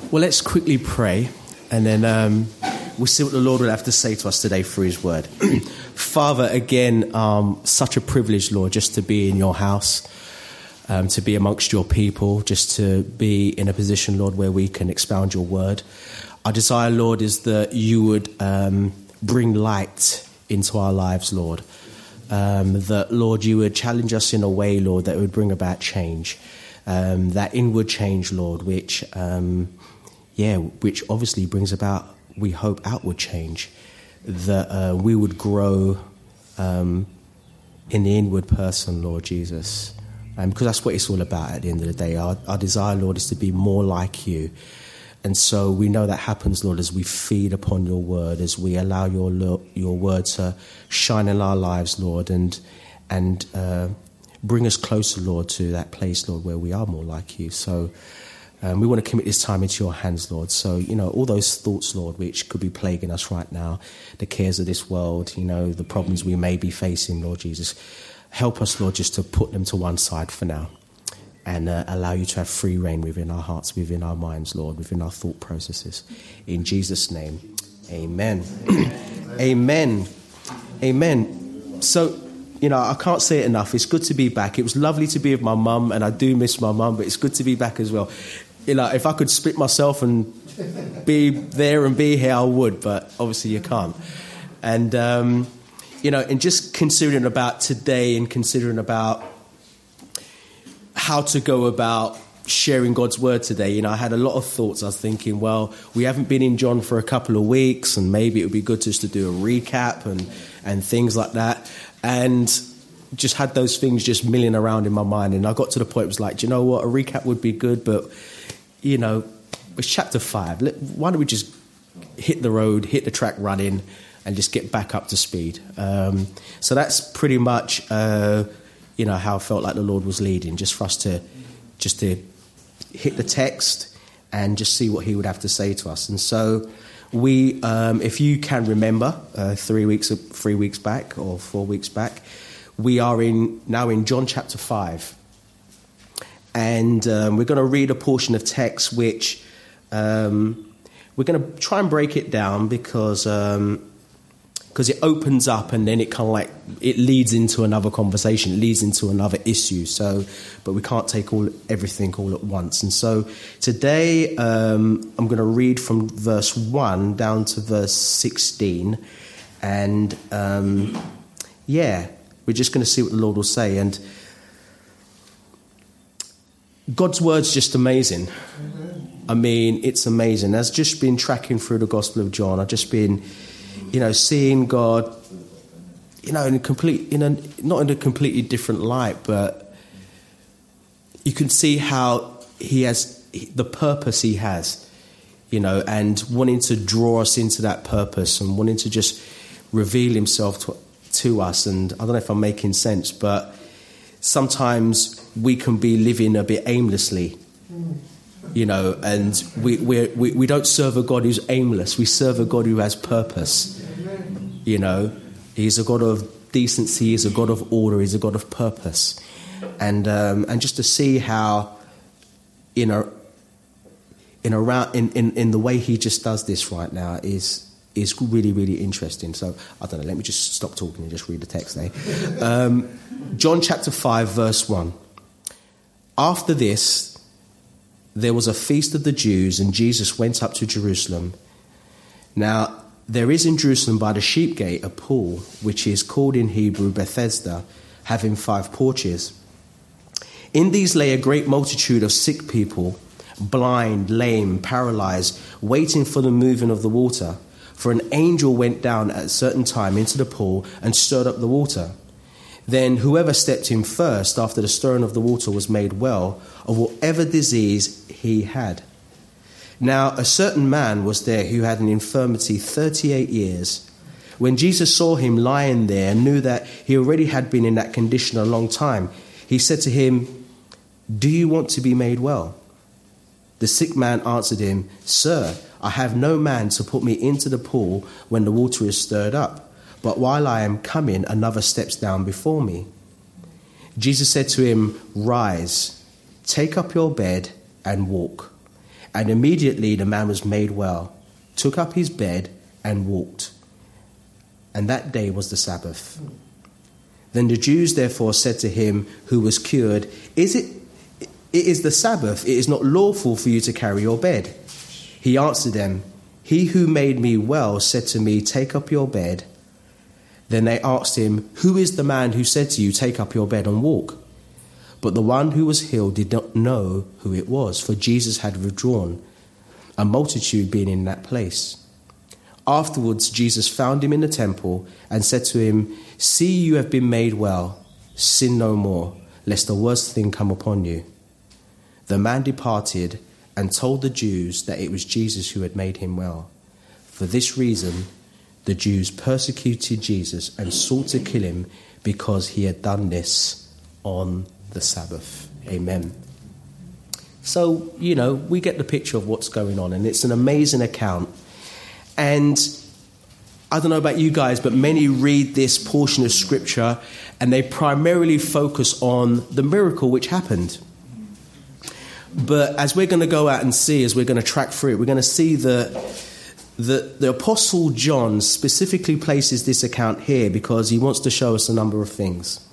Well, let's quickly pray, and then we'll see what the Lord will have to say to us today through his word. Father, again, such a privilege, Lord, just to be in your house, to be amongst your people, just to be in a position, Lord, where we can expound your word. Our desire, Lord, is that you would bring light into our lives, Lord. That, Lord, you would challenge us in a way, Lord, that would bring about change. That inward change, Lord, which obviously brings about, we hope, outward change. That we would grow in the inward person, Lord Jesus. Because that's what it's all about at the end of the day. Our desire, Lord, is to be more like you. And so we know that happens, Lord, as we feed upon your word, as we allow your word to shine in our lives, Lord, and bring us closer, Lord, to that place, Lord, where we are more like you. So we want to commit this time into your hands, Lord. So, all those thoughts, Lord, which could be plaguing us right now, the cares of this world, the problems we may be facing, Lord Jesus, help us, Lord, just to put them to one side for now. And allow you to have free reign within our hearts, within our minds, Lord, within our thought processes. In Jesus' name, amen. Amen. Amen. So, I can't say it enough. It's good to be back. It was lovely to be with my mum, and I do miss my mum, but it's good to be back as well. If I could split myself and be there and be here, I would, but obviously you can't. And, and just considering about today and considering about how to go about sharing God's word today. I had a lot of thoughts. I was thinking, well, we haven't been in John for a couple of weeks, and maybe it would be good just to do a recap and things like that. And just had those things just milling around in my mind. And I got to the point, it was like, do you know what? A recap would be good, but, it's chapter 5. Why don't we just hit the road, hit the track running, and just get back up to speed? So that's pretty much how I felt like the Lord was leading, just for us to hit the text and just see what he would have to say to us. And so we, if you can remember, 3 weeks back or 4 weeks back, we are now in John chapter 5. And we're going to read a portion of text which we're going to try and break it down because it opens up and then it kind of like, it leads into another conversation, it leads into another issue. So, but we can't take everything all at once. And so today I'm going to read from verse 1 down to verse 16. And we're just going to see what the Lord will say. And God's word's just amazing. I mean, it's amazing. I've just been tracking through the Gospel of John. I've just been seeing God, not in a completely different light, but you can see how he has the purpose he has, and wanting to draw us into that purpose and wanting to just reveal himself to us. And I don't know if I'm making sense, but sometimes we can be living a bit aimlessly, and we don't serve a God who's aimless. We serve a God who has purpose. He's a God of decency, he's a God of order, he's a God of purpose. And just to see how in the way he just does this right now is really, really interesting. So I don't know, let me just stop talking and just read the text there. John chapter 5 verse 1. After this there was a feast of the Jews, and Jesus went up to Jerusalem. Now there is in Jerusalem by the sheep gate a pool, which is called in Hebrew Bethesda, having 5 porches. In these lay a great multitude of sick people, blind, lame, paralyzed, waiting for the moving of the water. For an angel went down at a certain time into the pool and stirred up the water. Then whoever stepped in first after the stirring of the water was made well of whatever disease he had. Now a certain man was there who had an infirmity 38 years. When Jesus saw him lying there and knew that he already had been in that condition a long time, he said to him, "Do you want to be made well?" The sick man answered him, "Sir, I have no man to put me into the pool when the water is stirred up. But while I am coming, another steps down before me." Jesus said to him, "Rise, take up your bed and walk." And immediately the man was made well, took up his bed and walked. And that day was the Sabbath. Then the Jews therefore said to him who was cured, It is the Sabbath, it is not lawful for you to carry your bed. He answered them, He who made me well said to me, take up your bed. Then they asked him, Who is the man who said to you, take up your bed and walk? But the one who was healed did not know who it was, for Jesus had withdrawn, a multitude being in that place. Afterwards, Jesus found him in the temple and said to him, See, you have been made well. Sin no more, lest the worst thing come upon you. The man departed and told the Jews that it was Jesus who had made him well. For this reason, the Jews persecuted Jesus and sought to kill him because he had done this on the Sabbath. Amen. So, we get the picture of what's going on, and it's an amazing account. And I don't know about you guys, but many read this portion of scripture and they primarily focus on the miracle which happened. But as we're going to go out and see, as we're going to track through it, we're going to see that the Apostle John specifically places this account here because he wants to show us a number of things.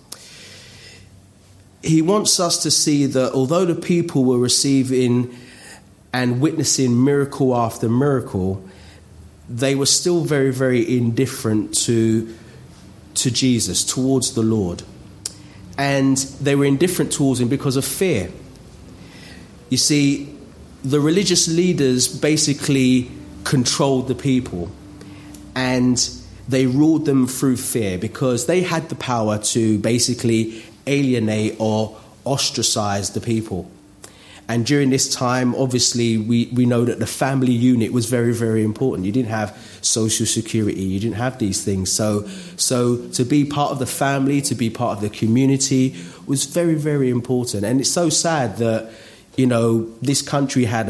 He wants us to see that although the people were receiving and witnessing miracle after miracle, they were still very, very indifferent to Jesus, towards the Lord. And they were indifferent towards him because of fear. You see, the religious leaders basically controlled the people and they ruled them through fear because they had the power to basically alienate or ostracize the people. And during this time, obviously, we know that the family unit was very, very important. You didn't have social security. You didn't have these things. So to be part of the family, to be part of the community was very, very important. And it's so sad that, this country had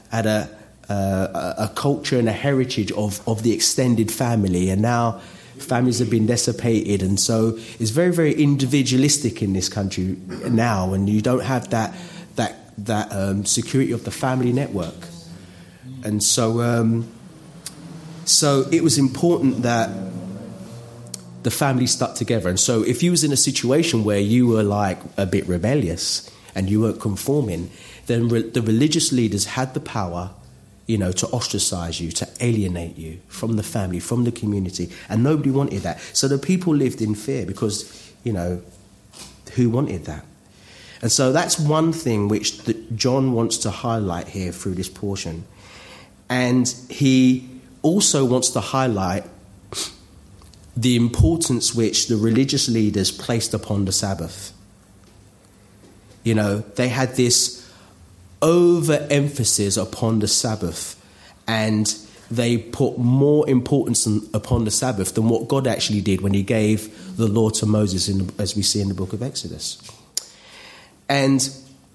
a culture and a heritage of the extended family. And now families have been dissipated. And so it's very, very individualistic in this country now. And you don't have that security of the family network. And so it was important that the family stuck together. And so if you was in a situation where you were like a bit rebellious and you weren't conforming, then the religious leaders had the power, to ostracize you, to alienate you from the family, from the community. And nobody wanted that. So the people lived in fear because, who wanted that? And so that's one thing which John wants to highlight here through this portion. And he also wants to highlight the importance which the religious leaders placed upon the Sabbath. They had this overemphasis upon the Sabbath, and they put more importance upon the Sabbath than what God actually did when he gave the law to Moses, as we see in the book of Exodus. And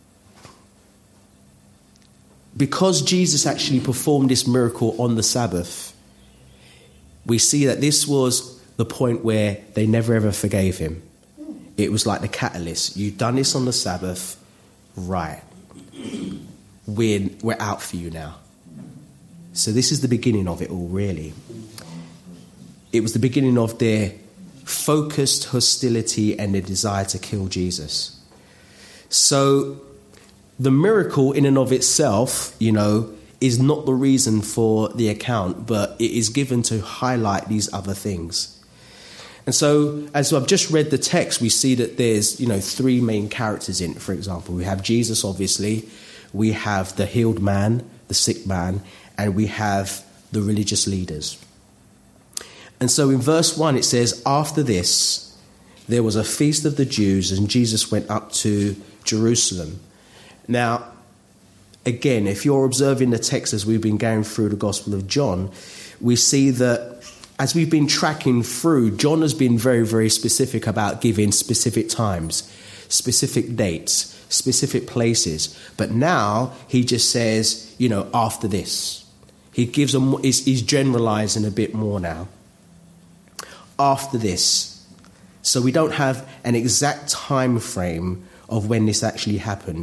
because Jesus actually performed this miracle on the Sabbath, we see that this was the point where they never ever forgave him. It was like the catalyst. You've done this on the Sabbath, right? We're out for you now. So this is the beginning of it all, really. It was the beginning of their focused hostility and their desire to kill Jesus. So the miracle in and of itself, is not the reason for the account, but it is given to highlight these other things. And so as I've just read the text, we see that there's, three main characters in it, for example. We have Jesus, obviously. We have the healed man, the sick man, and we have the religious leaders. And so in verse 1, it says, After this, there was a feast of the Jews, and Jesus went up to Jerusalem. Now, again, if you're observing the text as we've been going through the Gospel of John, we see that as we've been tracking through, John has been very, very specific about giving specific times, specific dates, specific places. But now he just says, after this. He gives them, he's generalizing a bit more now. After this. So we don't have an exact time frame of when this actually happened.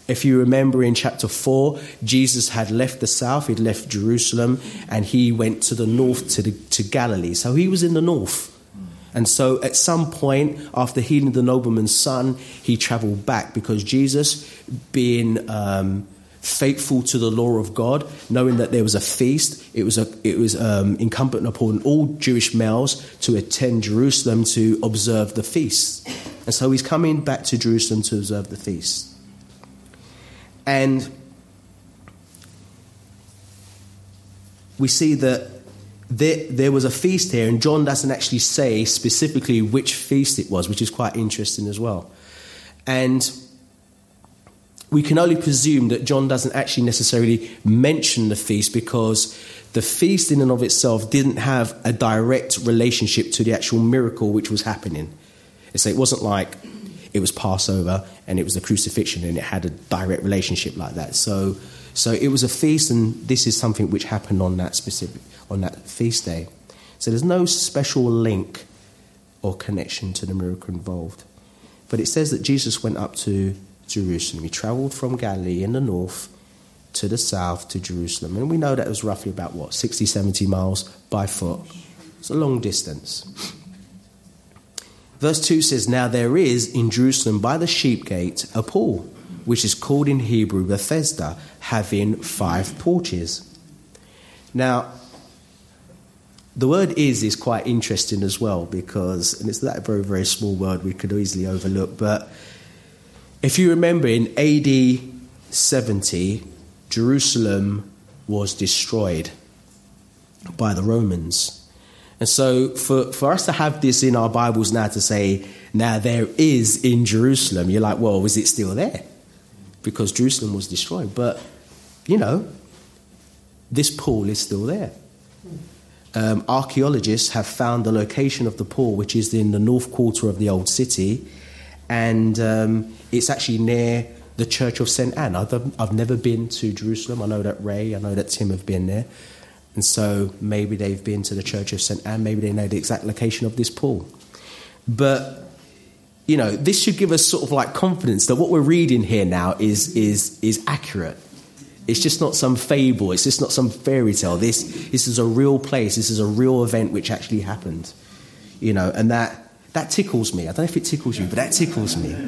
If you remember in chapter 4, Jesus had left the south, he'd left Jerusalem, and he went to the north to Galilee. So he was in the north. And so at some point, after healing the nobleman's son, he travelled back, because Jesus, being faithful to the law of God, knowing that there was a feast, it was incumbent upon all Jewish males to attend Jerusalem to observe the feast. And so he's coming back to Jerusalem to observe the feast. And we see that there was a feast here, and John doesn't actually say specifically which feast it was, which is quite interesting as well. And we can only presume that John doesn't actually necessarily mention the feast, because the feast in and of itself didn't have a direct relationship to the actual miracle which was happening. So it wasn't like it was Passover and it was the crucifixion and it had a direct relationship like that. So it was a feast, and this is something which happened on that feast day. So there's no special link or connection to the miracle involved. But it says that Jesus went up to Jerusalem. He travelled from Galilee in the north to the south to Jerusalem. And we know that it was roughly about, 60, 70 miles by foot. It's a long distance. Verse 2 says, "Now there is in Jerusalem by the sheep gate a pool, which is called in Hebrew Bethesda, having 5 porches." Now, the word is quite interesting as well, because, and it's that very, very small word we could easily overlook, but if you remember in AD 70, Jerusalem was destroyed by the Romans. And so for us to have this in our Bibles now to say, now there is in Jerusalem, you're like, well, is it still there? Because Jerusalem was destroyed. But, this pool is still there. Archaeologists have found the location of the pool, which is in the north quarter of the old city. And it's actually near the Church of St. Anne. I've never been to Jerusalem. I know that Ray, I know that Tim have been there. And so maybe they've been to the Church of St. Anne. Maybe they know the exact location of this pool. But, this should give us sort of like confidence that what we're reading here now is accurate. It's just not some fable. It's just not some fairy tale. This is a real place. This is a real event which actually happened. And that tickles me. I don't know if it tickles you, but that tickles me.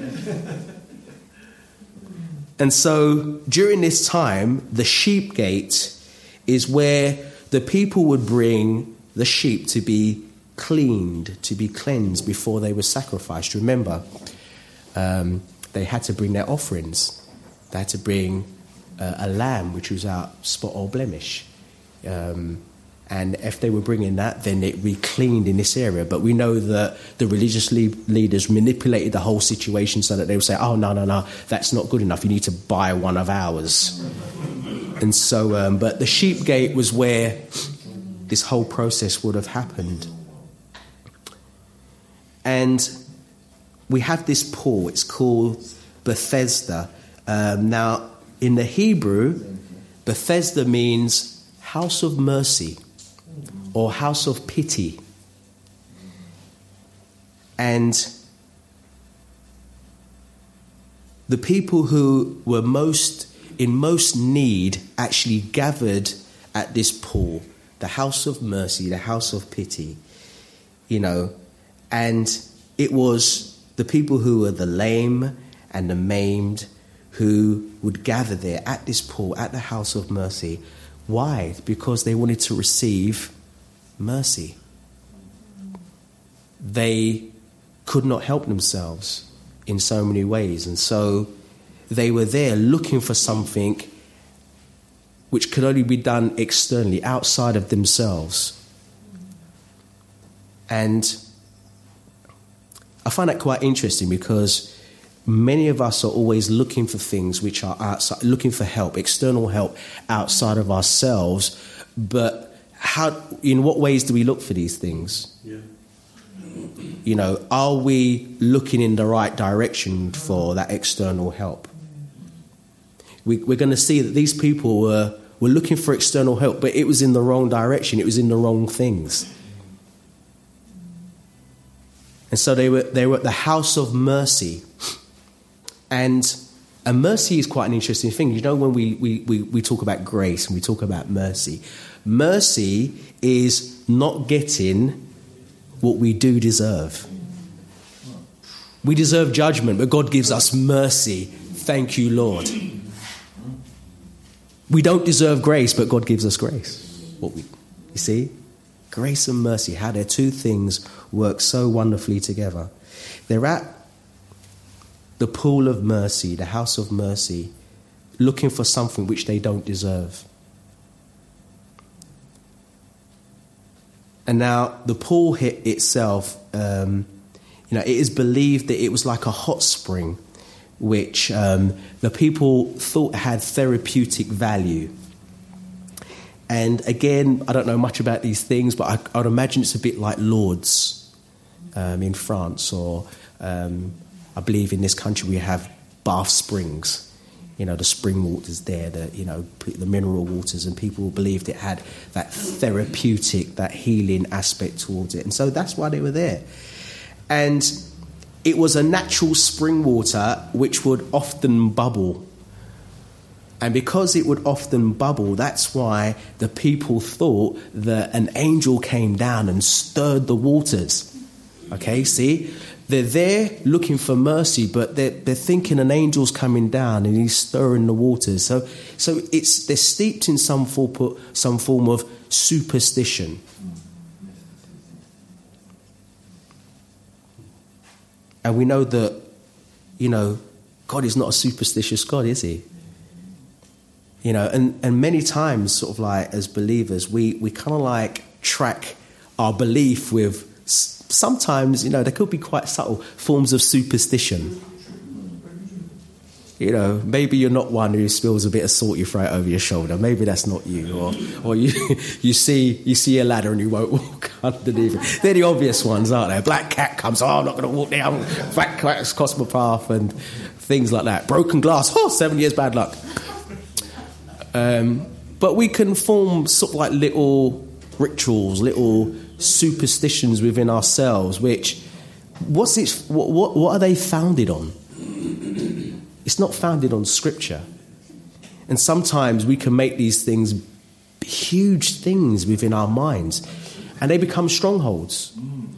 And so during this time, the sheep gate is where the people would bring the sheep to be cleaned, to be cleansed before they were sacrificed. Remember, they had to bring their offerings. They had to bring a lamb which was without spot or blemish. And if they were bringing that, then it would be cleaned in this area. But we know that the religious leaders manipulated the whole situation so that they would say, oh, no, that's not good enough. You need to buy one of ours. And so, but the sheep gate was where this whole process would have happened. And we have this pool. It's called Bethesda. Now, in the Hebrew, Bethesda means house of mercy or house of pity. And the people who were in most need actually gathered at this pool, the house of mercy, the house of pity, and it was the people who were the lame and the maimed who would gather there at this pool, at the house of mercy. Why? Because they wanted to receive mercy. They could not help themselves in so many ways, and so they were there looking for something which could only be done externally, outside of themselves. And I find that quite interesting, because many of us are always looking for things which are outside, looking for help, external help outside of ourselves. But in what ways do we look for these things? Yeah. Are we looking in the right direction for that external help? We're going to see that these people were looking for external help, but it was in the wrong direction. It was in the wrong things. And so they were at the house of mercy. And And mercy is quite an interesting thing. You know, when we talk about grace and we talk about mercy, mercy is not getting what we do deserve. We deserve judgment, but God gives us mercy. Thank you, Lord. We don't deserve grace, but God gives us grace. You see? Grace and mercy, how their two things work so wonderfully together. They're at the pool of mercy, the house of mercy, looking for something which they don't deserve. And now the pool itself, it is believed that it was like a hot spring, which the people thought had therapeutic value. And again, I don't know much about these things, but I'd imagine it's a bit like Lourdes in France, or I believe in this country we have Bath Springs. You know, the spring waters there, the mineral waters, and people believed it had that therapeutic, that healing aspect towards it. And so that's why they were there. And it was a natural spring water which would often bubble. And because it would often bubble, that's why the people thought that an angel came down and stirred the waters. Okay, see? They're there looking for mercy, but they're thinking an angel's coming down and he's stirring the waters. So they're steeped in some form of superstition. And we know that, God is not a superstitious God, is he? And many times, sort of like as believers, we kind of like track our belief with sometimes, there could be quite subtle forms of superstition. Maybe you're not one who spills a bit of salt you throw it over your shoulder. Maybe that's not you. Or you see a ladder and you won't walk underneath it. They're the obvious ones, aren't they? A black cat comes, I'm not going to walk down. Black cat's cross my path and things like that. Broken glass, 7 years bad luck. But we can form sort of like little rituals, little superstitions within ourselves, which, what are they founded on? It's not founded on Scripture. And sometimes we can make these things huge things within our minds, and they become strongholds.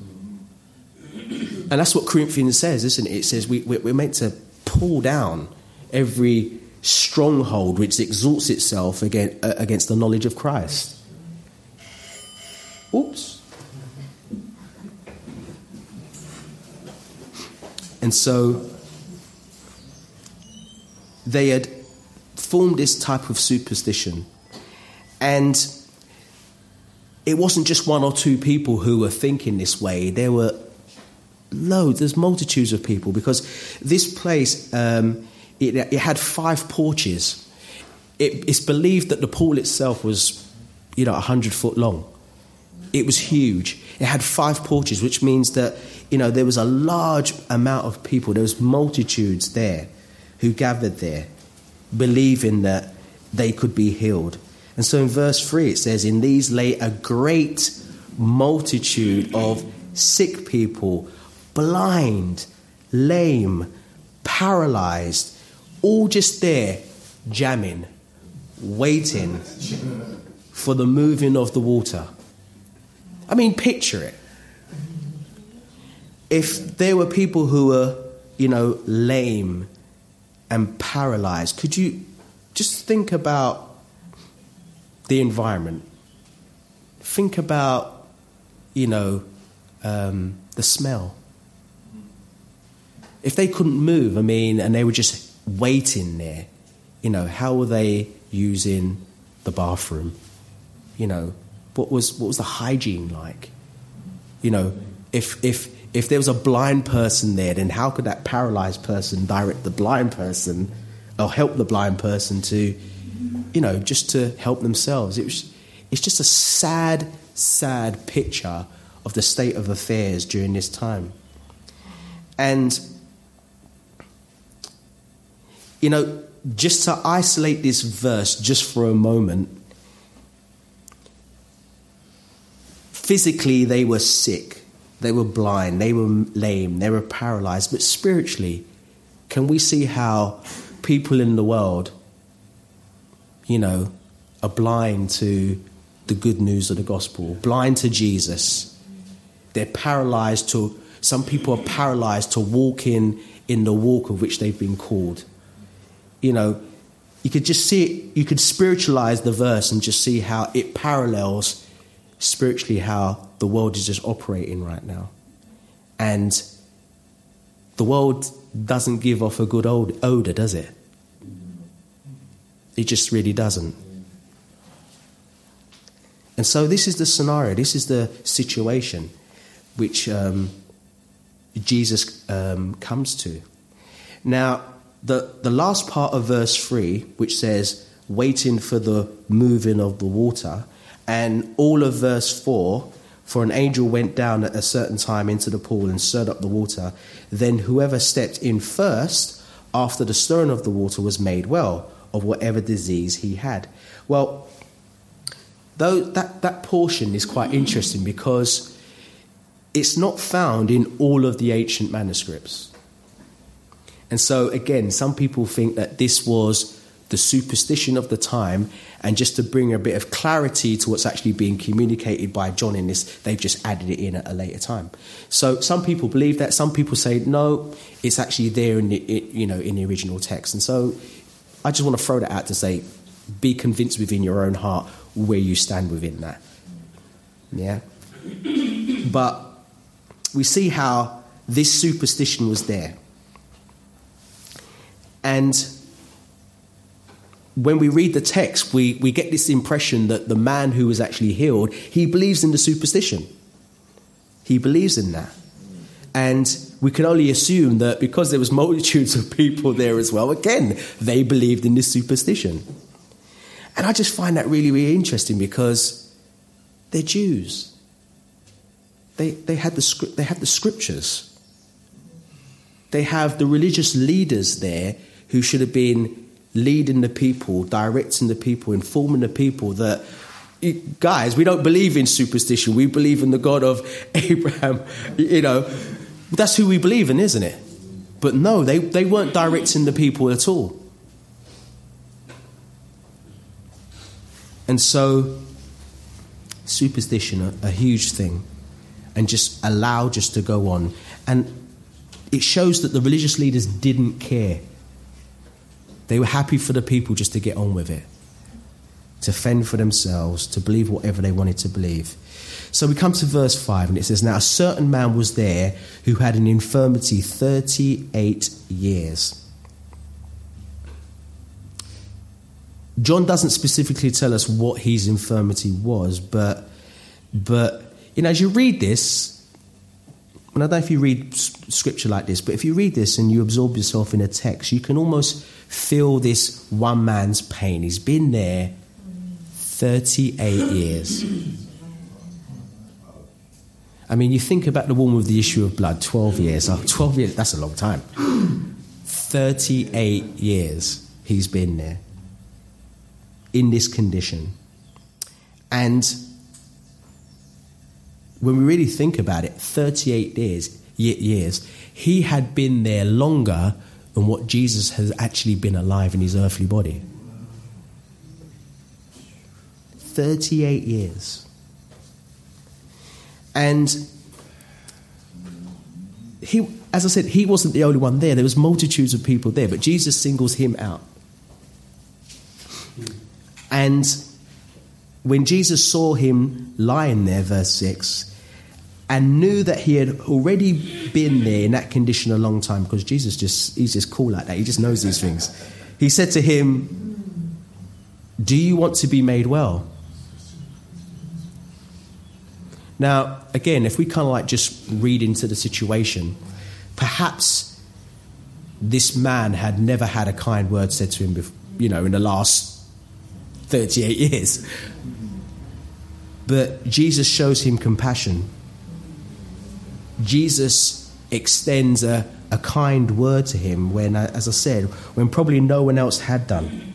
And that's what Corinthians says, isn't it? It says we're meant to pull down every stronghold which exalts itself against the knowledge of Christ. Oops. And so they had formed this type of superstition. And it wasn't just one or two people who were thinking this way. There were there's multitudes of people, because this place, it had 5 porches. It's believed that the pool itself was, 100 foot long. It was huge. It had 5 porches, which means that, there was a large amount of people. There was multitudes there who gathered there, believing that they could be healed. And so in verse 3 it says, in these lay a great multitude of sick people, blind, lame, paralyzed, all just there, jamming, waiting for the moving of the water. I mean, picture it. If there were people who were, lame and paralyzed, could you just think about the environment? Think about, the smell. If they couldn't move, and they were just waiting there, how were they using the bathroom? What was the hygiene like? If there was a blind person there, then how could that paralyzed person direct the blind person or help the blind person to, just to help themselves? It's just a sad, sad picture of the state of affairs during this time. And, just to isolate this verse just for a moment, physically they were sick. They were blind, they were lame, they were paralyzed. But spiritually, can we see how people in the world, are blind to the good news of the gospel, blind to Jesus. They're paralyzed some people are paralyzed to walk in the walk of which they've been called. You could just see it, you could spiritualize the verse and just see how it parallels spiritually how the world is just operating right now. And the world doesn't give off a good odor, does it? It just really doesn't. And so this is the scenario, this is the situation which Jesus comes to. Now, the last part of verse 3, which says, waiting for the moving of the water, and all of verse 4, for an angel went down at a certain time into the pool and stirred up the water. Then whoever stepped in first after the stirring of the water was made well of whatever disease he had. Well, though that portion is quite interesting because it's not found in all of the ancient manuscripts. And so, again, some people think that this was the superstition of the time, and just to bring a bit of clarity to what's actually being communicated by John in this, they've just added it in at a later time. So some people believe that. Some people say, no, it's actually there in the original text. And so I just want to throw that out to say, be convinced within your own heart where you stand within that. Yeah? But we see how this superstition was there. And when we read the text, we get this impression that the man who was actually healed, he believes in the superstition. He believes in that. And we can only assume that because there was multitudes of people there as well, again, they believed in this superstition. And I just find that really, really interesting because they're Jews. They had the scriptures. They have the religious leaders there who should have been leading the people, directing the people, informing the people that, guys, we don't believe in superstition. We believe in the God of Abraham. That's who we believe in, isn't it? But no, they weren't directing the people at all. And so, superstition, a huge thing, and just to go on. And it shows that the religious leaders didn't care. They were happy for the people just to get on with it, to fend for themselves, to believe whatever they wanted to believe. So we come to verse 5, and it says, now a certain man was there who had an infirmity 38 years. John doesn't specifically tell us what his infirmity was, but as you read this, and I don't know if you read scripture like this, but if you read this and you absorb yourself in a text, you can almost feel this one man's pain. He's been there 38 years. I mean, you think about the woman with the issue of blood, 12 years. Oh, 12 years, that's a long time. 38 years he's been there in this condition. And when we really think about it, 38 years, he had been there longer than what Jesus has actually been alive in his earthly body. 38 years. And he, as I said, he wasn't the only one there. There was multitudes of people there, but Jesus singles him out. And when Jesus saw him lying there, verse 6, and knew that he had already been there in that condition a long time, because he's just cool like that. He just knows these things. He said to him, do you want to be made well? Now, again, if we kind of just read into the situation, perhaps this man had never had a kind word said to him, in the last 38 years. But Jesus shows him compassion. Jesus extends a kind word to him when, as I said, when probably no one else had done.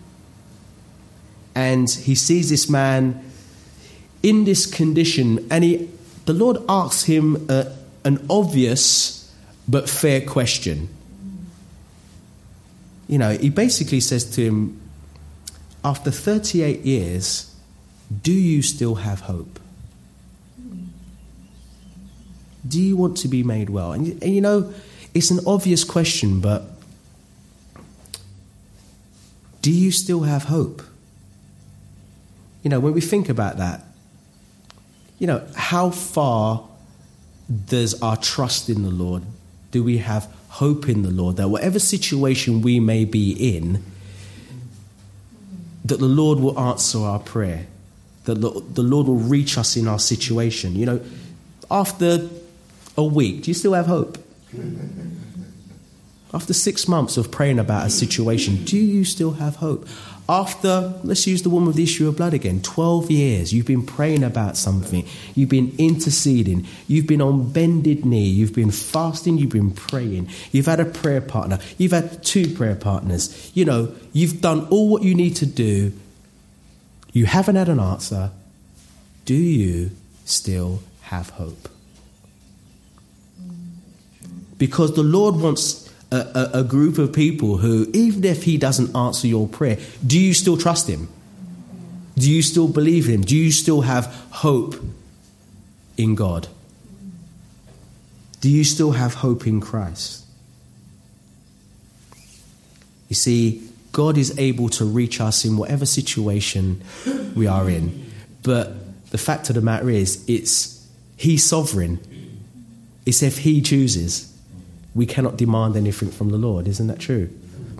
And he sees this man in this condition, and the Lord asks him an obvious but fair question. he basically says to him, after 38 years, do you still have hope? Do you want to be made well? And it's an obvious question, but do you still have hope? When we think about that, how far does our trust in the Lord, do we have hope in the Lord that whatever situation we may be in, that the Lord will answer our prayer, that the Lord will reach us in our situation? After a week, do you still have hope? After 6 months of praying about a situation, do you still have hope? After, let's use the woman with the issue of blood again, 12 years, you've been praying about something, you've been interceding, you've been on bended knee, you've been fasting, you've been praying, you've had a prayer partner, you've had 2 prayer partners, you've done all what you need to do, you haven't had an answer. Do you still have hope? Because the Lord wants a group of people who, even if he doesn't answer your prayer, do you still trust him? Do you still believe in him? Do you still have hope in God? Do you still have hope in Christ? You see, God is able to reach us in whatever situation we are in. But the fact of the matter is, he's sovereign. It's if he chooses. We cannot demand anything from the Lord. Isn't that true?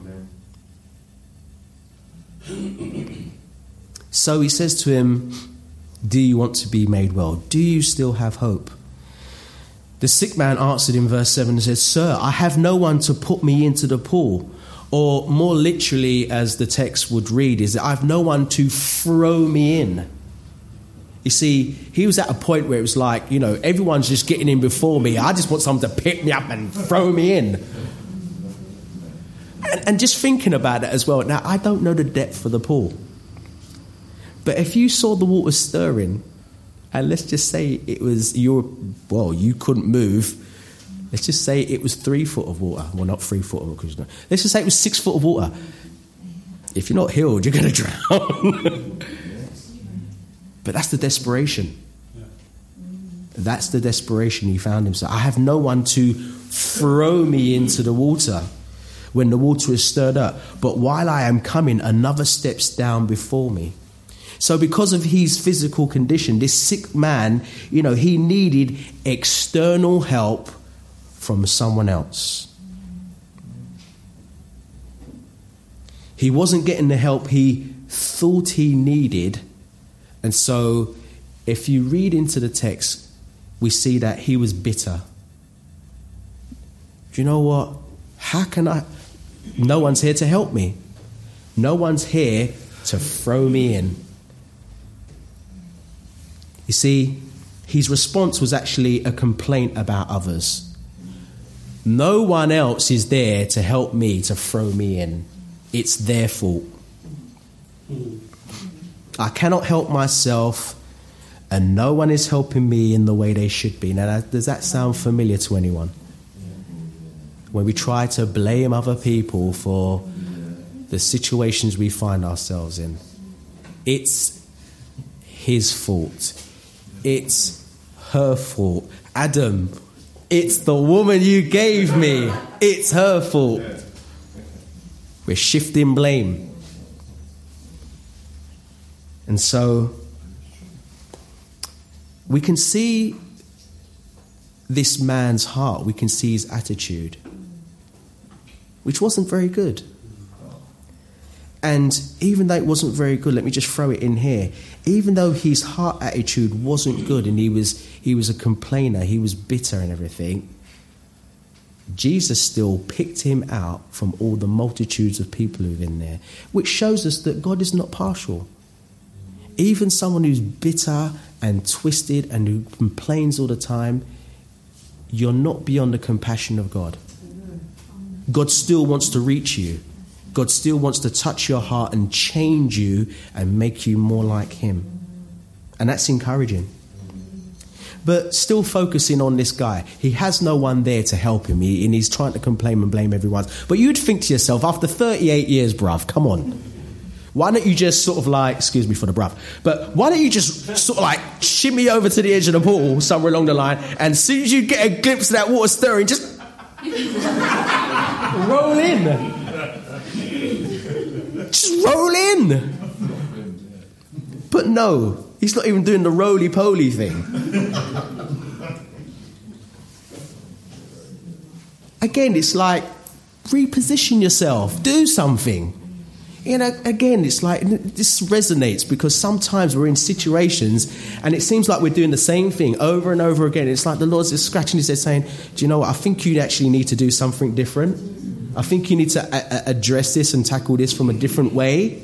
So he says to him, do you want to be made well? Do you still have hope? The sick man answered in verse 7 and says, Sir, I have no one to put me into the pool. Or more literally, as the text would read, is I have no one to throw me in. You see, he was at a point where it was like, everyone's just getting in before me. I just want someone to pick me up and throw me in. And just thinking about it as well. Now, I don't know the depth of the pool. But if you saw the water stirring, and let's just say it was you couldn't move. Let's just say it was 3 foot of water. Well, not 3 foot of water. Let's just say it was 6 foot of water. If you're not healed, you're going to drown. But that's the desperation. That's the desperation he found himself. I have no one to throw me into the water when the water is stirred up. But while I am coming, another steps down before me. So because of his physical condition, this sick man, he needed external help from someone else. He wasn't getting the help he thought he needed. And so, if you read into the text, we see that he was bitter. Do you know what? How can I? No one's here to help me. No one's here to throw me in. You see, his response was actually a complaint about others. No one else is there to help me, to throw me in. It's their fault. I cannot help myself, and no one is helping me in the way they should be. Now, does that sound familiar to anyone? When we try to blame other people for the situations we find ourselves in, it's his fault. It's her fault. Adam, it's the woman you gave me. It's her fault. We're shifting blame. And so we can see this man's heart. We can see his attitude, which wasn't very good. And even though it wasn't very good, let me just throw it in here. Even though his heart attitude wasn't good and he was a complainer, he was bitter and everything, Jesus still picked him out from all the multitudes of people who are in there, which shows us that God is not partial. Even someone who's bitter and twisted and who complains all the time, you're not beyond the compassion of God. God still wants to reach you. God still wants to touch your heart and change you and make you more like him. And that's encouraging. but still focusing on this guy. He has no one there to help him, and he's trying to complain and blame everyone. But you'd think to yourself, after 38 years, bruv, come on. Why don't you just sort of like, excuse me for the bruv, but why don't you just sort of like shimmy over to the edge of the pool somewhere along the line, and as soon as you get a glimpse of that water stirring, just roll in. Just roll in. But no, he's not even doing the roly-poly thing. Again, it's like, reposition yourself. Do something. You know, again, it's like, this resonates because sometimes we're in situations and it seems like we're doing the same thing over and over again. It's like the Lord's just scratching his head saying, do you know what? I think you actually need to do something different. I think you need to address this and tackle this from a different way.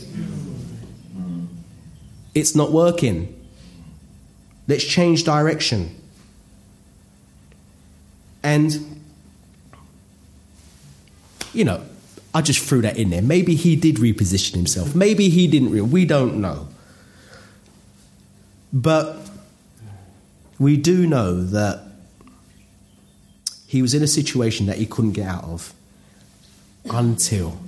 It's not working. Let's change direction. And, you know, I just threw that in there. Maybe he did reposition himself. Maybe he didn't. We don't know. But we do know that he was in a situation that he couldn't get out of until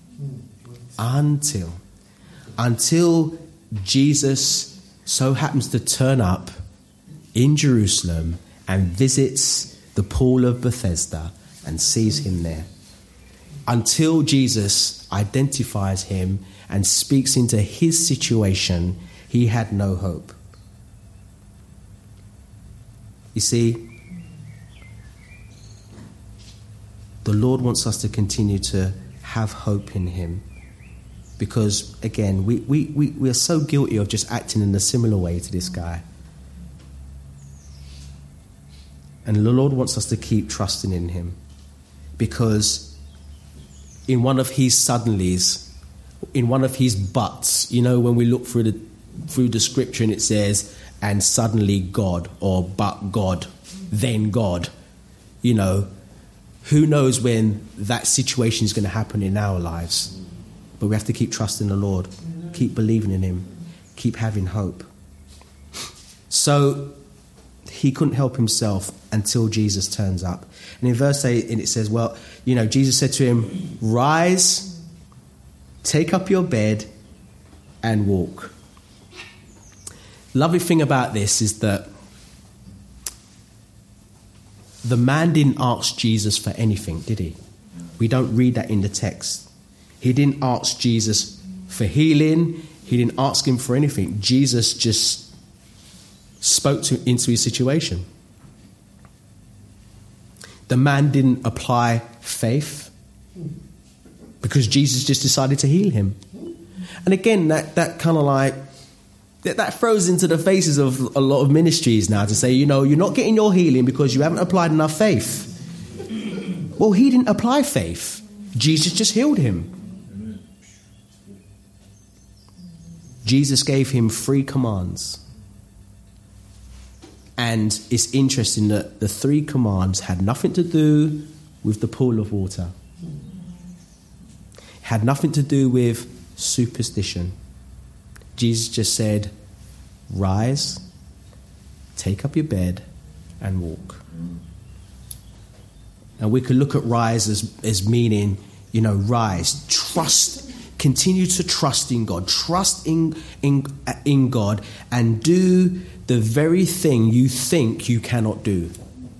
Jesus so happens to turn up in Jerusalem and visits the pool of Bethesda and sees him there. Until Jesus identifies him and speaks into his situation, he had no hope. You see, the Lord wants us to continue to have hope in him. Because, again, we are so guilty of just acting in a similar way to this guy. And the Lord wants us to keep trusting in him. Because in one of his suddenlies, in one of his buts, you know, when we look through the scripture and it says, and suddenly God, or but God, then God, you know, who knows when that situation is going to happen in our lives. But we have to keep trusting the Lord, keep believing in him, keep having hope. So he couldn't help himself until Jesus turns up. And in verse 8, and it says, well, you know, Jesus said to him, rise, take up your bed and walk. Lovely thing about this is that the man didn't ask Jesus for anything, did he? We don't read that in the text. He didn't ask Jesus for healing. He didn't ask him for anything. Jesus just spoke into his situation. The man didn't apply faith because Jesus just decided to heal him. And again, that kind of like, that throws into the faces of a lot of ministries now to say, you know, you're not getting your healing because you haven't applied enough faith. Well, he didn't apply faith. Jesus just healed him. Jesus gave him 3 commands. And it's interesting that the 3 commands had nothing to do with the pool of water. Had nothing to do with superstition. Jesus just said, rise, take up your bed and walk. And we could look at rise as meaning, you know, rise, trust, continue to trust in God, trust in God, and do the very thing you think you cannot do.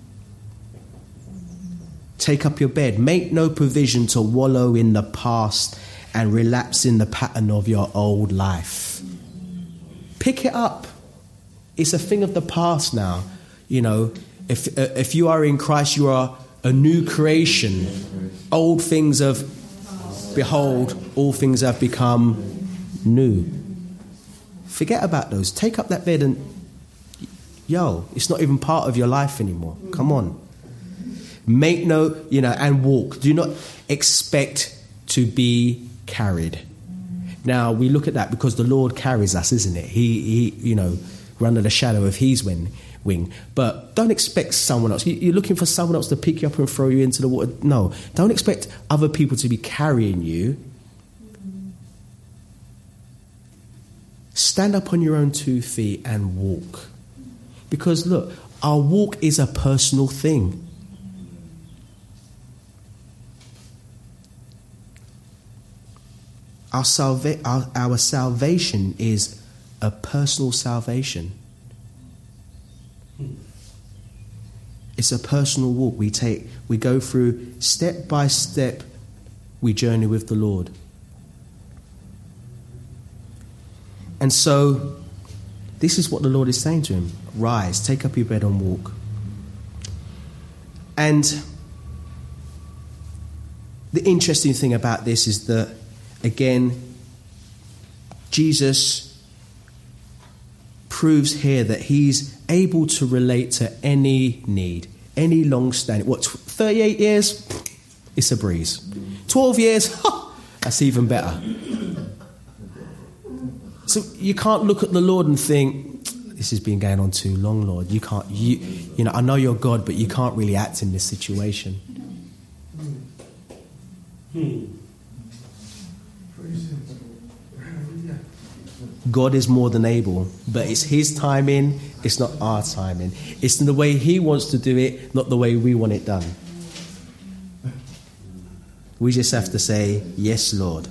Take up your bed. Make no provision to wallow in the past and relapse in the pattern of your old life. Pick it up. It's a thing of the past now. You know, if you are in Christ, you are a new creation. Old things have, behold, all things have become new. Forget about those. Take up that bed and, it's not even part of your life anymore. Come on. Make no, and walk. Do not expect to be carried. Now, we look at that because the Lord carries us, isn't it? He we're under the shadow of his wing. But don't expect someone else. You're looking for someone else to pick you up and throw you into the water. No, don't expect other people to be carrying you. Stand up on your own 2 feet and walk. Because look, Our walk is a personal thing. Our salvation is a personal salvation. It's a personal walk we go through step by step, we journey with the Lord. And so, this is what the Lord is saying to him. Rise, take up your bed and walk. And the interesting thing about this is that, again, Jesus proves here that he's able to relate to any need, any long-standing. 38 years? It's a breeze. 12 years? That's even better. So you can't look at the Lord and think, this has been going on too long, Lord. You can't, you know, I know you're God, but you can't really act in this situation. God is more than able, but it's his timing, it's not our timing. It's in the way he wants to do it, not the way we want it done. We just have to say, yes, Lord.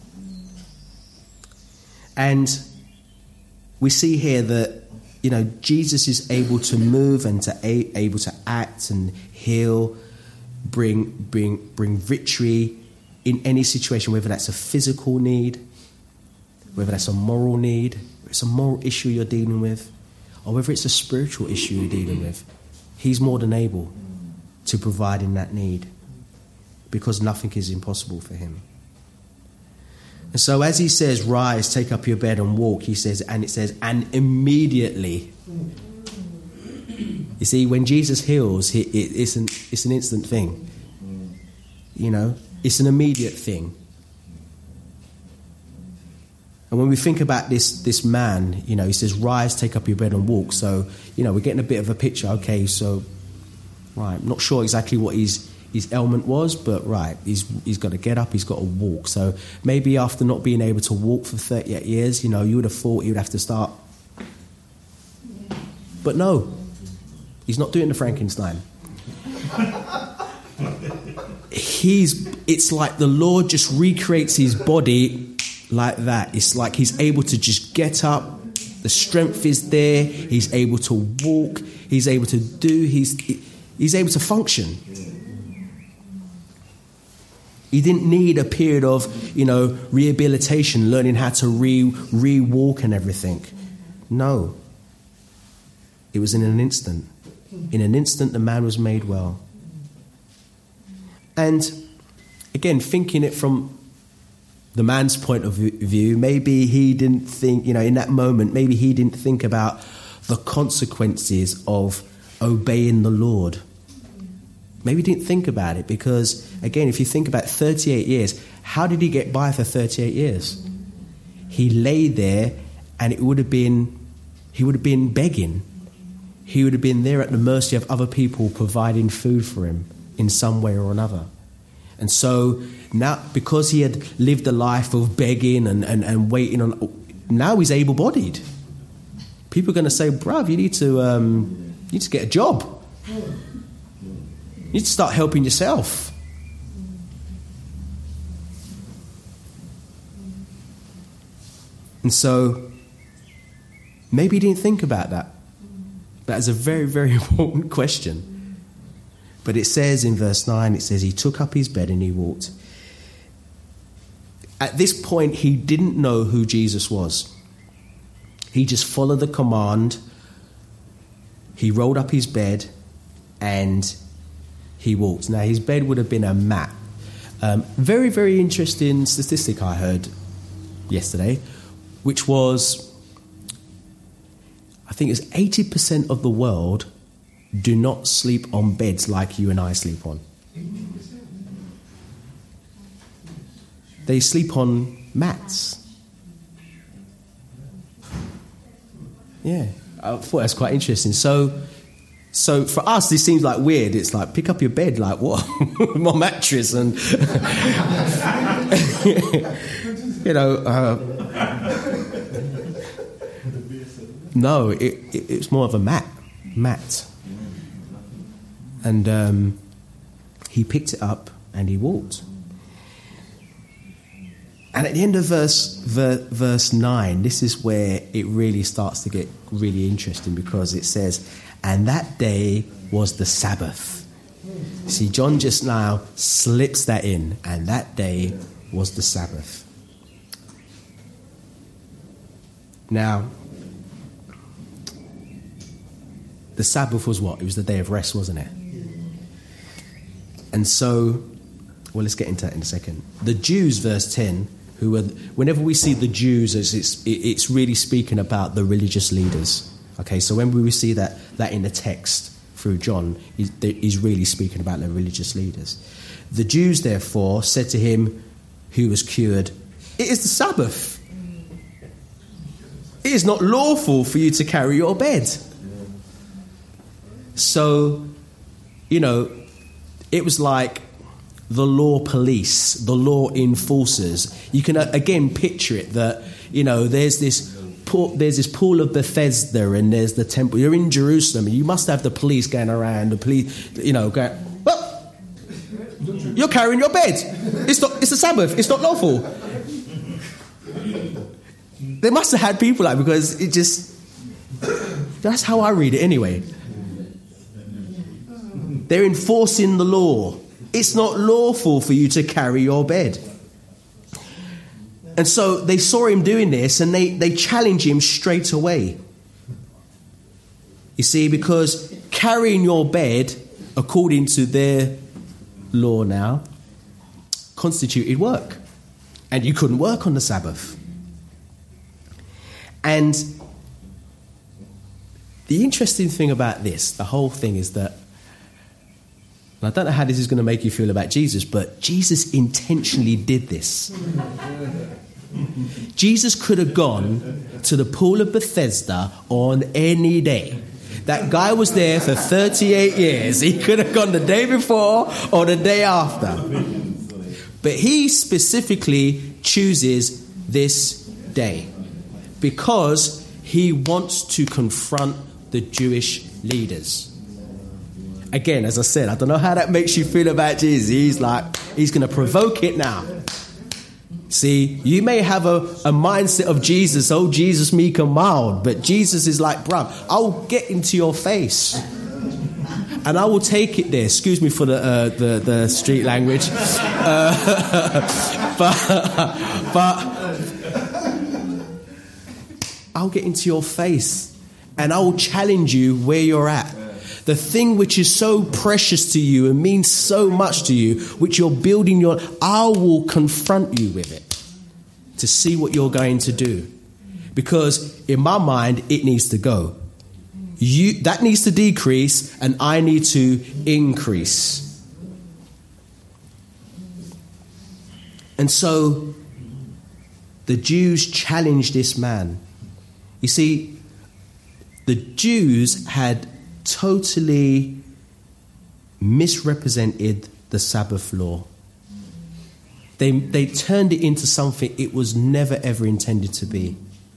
And we see here that, you know, Jesus is able to move and able to act and heal, bring victory in any situation, whether that's a physical need, whether that's a moral need, whether it's a moral issue you're dealing with, or whether it's a spiritual issue you're dealing with. He's more than able to provide in that need, because nothing is impossible for him. And so as he says, rise, take up your bed and walk, he says, and it says, and immediately. You see, when Jesus heals, it's an instant thing. You know, it's an immediate thing. And when we think about this man, you know, he says, rise, take up your bed and walk. So, you know, we're getting a bit of a picture. Okay, so, right, I'm not sure exactly what his ailment was, but right, he's got to get up, he's got to walk. So maybe after not being able to walk for 38 years, you know, you would have thought he would have to start. But no, he's not doing the Frankenstein. It's like the Lord just recreates his body like that. It's like he's able to just get up, the strength is there, he's able to walk, he's able to do, he's able to function. He didn't need a period of, you know, rehabilitation, learning how to re-walk and everything. No. It was in an instant. In an instant, the man was made well. And again, thinking it from the man's point of view, maybe he didn't think, you know, in that moment, maybe he didn't think about the consequences of obeying the Lord. Maybe he didn't think about it because, again, if you think about 38 years, how did he get by for 38 years? He lay there and he would have been begging. He would have been there at the mercy of other people providing food for him in some way or another. And so now, because he had lived a life of begging and waiting on, now he's able-bodied. People are going to say, bruv, you need to get a job. You need to start helping yourself. And so maybe he didn't think about that. That is a very, very important question. But it says in verse 9, it says he took up his bed and he walked. At this point, he didn't know who Jesus was. He just followed the command. He rolled up his bed and he walked. Now, his bed would have been a mat. Very, very interesting statistic I heard yesterday, which was, I think it's 80% of the world do not sleep on beds like you and I sleep on. They sleep on mats. Yeah, I thought that's quite interesting. So for us, this seems like weird. It's like, pick up your bed, like what? My mattress and... you know... no, it's more of a mat. mat. And he picked it up and he walked. And at the end of verse 9, this is where it really starts to get really interesting, because it says, and that day was the Sabbath. See, John just now slips that in, and that day was the Sabbath. Now, the Sabbath was what? It was the day of rest, wasn't it? And so, well, let's get into that in a second. The Jews, verse 10, who were, whenever we see the Jews, it's really speaking about the religious leaders. Okay, so when we see that in the text through John, he's really speaking about the religious leaders. The Jews, therefore, said to him who was cured, it is the Sabbath. It is not lawful for you to carry your bed. So, it was like the law police, the law enforcers. You can again picture it that, there's this pool of Bethesda and there's the temple. You're in Jerusalem and you must have the police going around, the police, going, well, you're carrying your bed. It's the Sabbath. It's not lawful. They must have had people like, because that's how I read it anyway. They're enforcing the law. It's not lawful for you to carry your bed. And so they saw him doing this and they challenge him straight away. You see, because carrying your bed, according to their law now, constituted work. And you couldn't work on the Sabbath. And the interesting thing about this, the whole thing, is that, and I don't know how this is going to make you feel about Jesus, but Jesus intentionally did this. Jesus could have gone to the pool of Bethesda on any day. That guy was there for 38 years. He could have gone the day before or the day after. But he specifically chooses this day because he wants to confront the Jewish leaders. Again, as I said, I don't know how that makes you feel about Jesus. He's going to provoke it now. See, you may have a mindset of Jesus, oh, Jesus meek and mild, but Jesus is like, bruv, I'll get into your face. And I will take it there. Excuse me for the street language. But I'll get into your face and I will challenge you where you're at. The thing which is so precious to you and means so much to you, which you're building I will confront you with it to see what you're going to do. Because in my mind, it needs to go. That needs to decrease and I need to increase. And so the Jews challenged this man. You see, the Jews had totally misrepresented the Sabbath law. They turned it into something it was never ever intended to be.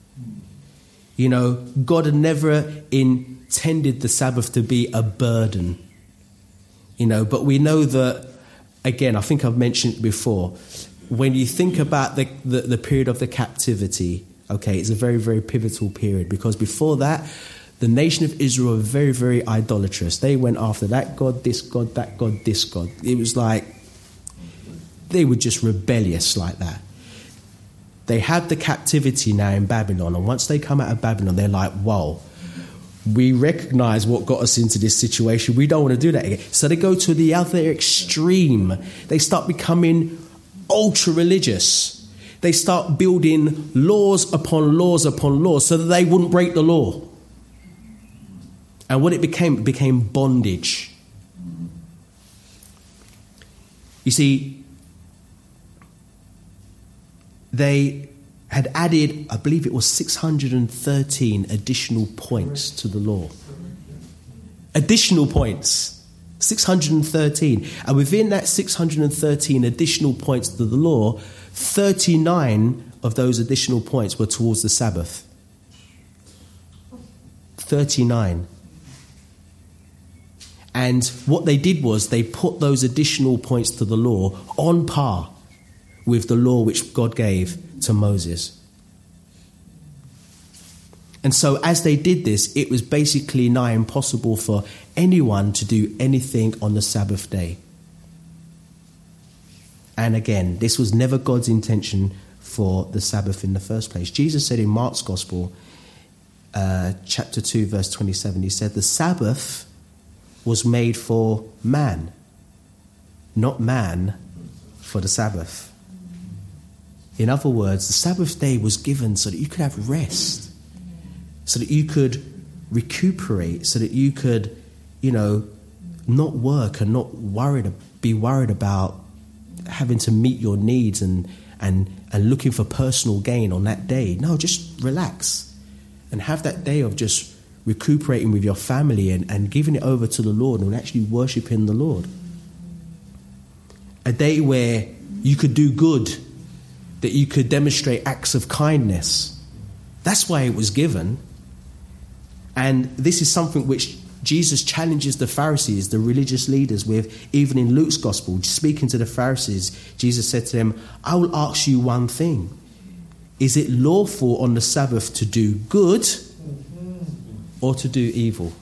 God had never intended the Sabbath to be a burden. But we know that, again, I think I've mentioned it before, when you think about the period of the captivity, okay, it's a very, very pivotal period, because before that, the nation of Israel were very, very idolatrous. They went after that God, this God, that God, this God. It was like they were just rebellious like that. They had the captivity now in Babylon, and once they come out of Babylon, they're like, whoa, we recognize what got us into this situation. We don't want to do that again. So they go to the other extreme. They start becoming ultra-religious. They start building laws upon laws upon laws so that they wouldn't break the law. And what it became bondage. You see, they had added, I believe it was 613 additional points to the law. Additional points. 613. And within that 613 additional points to the law, 39 of those additional points were towards the Sabbath. 39. And what they did was they put those additional points to the law on par with the law which God gave to Moses. And so as they did this, it was basically nigh impossible for anyone to do anything on the Sabbath day. And again, this was never God's intention for the Sabbath in the first place. Jesus said in Mark's Gospel, chapter 2, verse 27, he said, the Sabbath was made for man, not man for the Sabbath. In other words, the Sabbath day was given so that you could have rest, so that you could recuperate, so that you could, not work and not be worried about having to meet your needs and looking for personal gain on that day. No, just relax and have that day of just recuperating with your family and giving it over to the Lord and actually worshipping the Lord. A day where you could do good, that you could demonstrate acts of kindness. That's why it was given. And this is something which Jesus challenges the Pharisees, the religious leaders, with. Even in Luke's Gospel, speaking to the Pharisees, Jesus said to them, I will ask you one thing. Is it lawful on the Sabbath to do good or to do evil?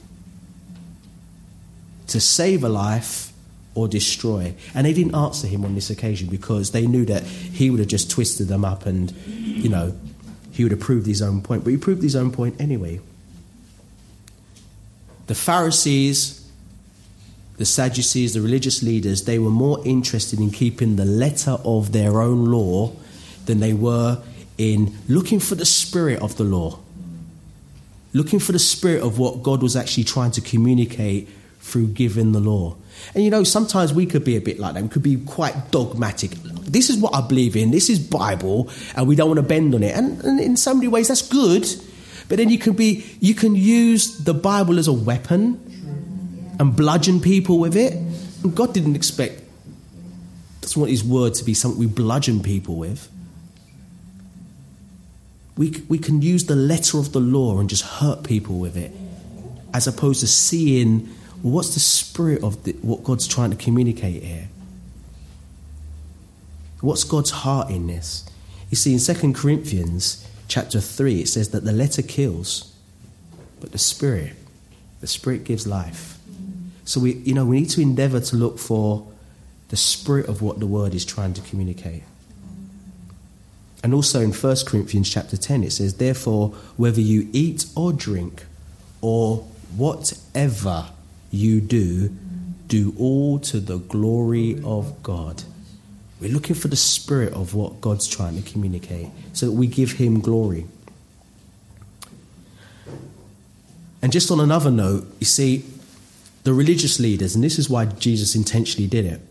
To save a life or destroy? And they didn't answer him on this occasion because they knew that he would have just twisted them up and, he would have proved his own point. But he proved his own point anyway. The Pharisees, the Sadducees, the religious leaders, they were more interested in keeping the letter of their own law than they were in looking for the spirit of the law, looking for the spirit of what God was actually trying to communicate through giving the law. And sometimes we could be a bit like that. We could be quite dogmatic. This is what I believe in. This is Bible, and we don't want to bend on it. And in so many ways, that's good. But then you can use the Bible as a weapon and bludgeon people with it. And God doesn't want his word to be something we bludgeon people with. We can use the letter of the law and just hurt people with it, as opposed to seeing what's the spirit of what God's trying to communicate here. What's God's heart in this? You see, in 2 Corinthians chapter 3, it says that the letter kills, but the spirit gives life. So we need to endeavour to look for the spirit of what the word is trying to communicate. And also in 1 Corinthians chapter 10, it says, therefore, whether you eat or drink or whatever you do all to the glory of God. We're looking for the spirit of what God's trying to communicate so that we give him glory. And just on another note, you see, the religious leaders, and this is why Jesus intentionally did it.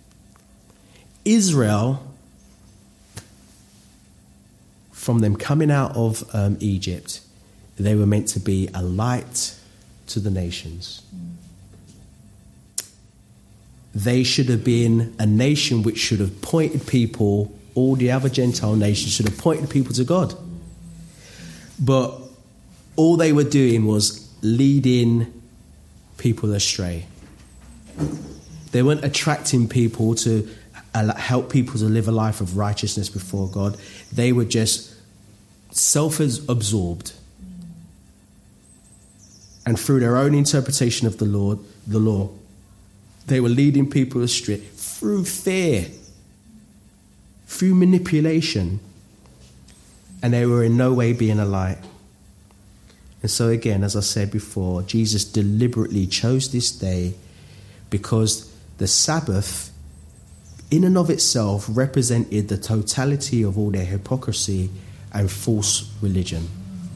Israel, from them coming out of Egypt, they were meant to be a light to the nations. They should have been a nation which should have pointed people, all the other Gentile nations should have pointed people to God. But all they were doing was leading people astray. They weren't attracting people to help people to live a life of righteousness before God. They were just self-absorbed. And through their own interpretation of the law, they were leading people astray through fear, through manipulation, and they were in no way being a light. And so again, as I said before, Jesus deliberately chose this day because the Sabbath, in and of itself, represented the totality of all their hypocrisy and false religion.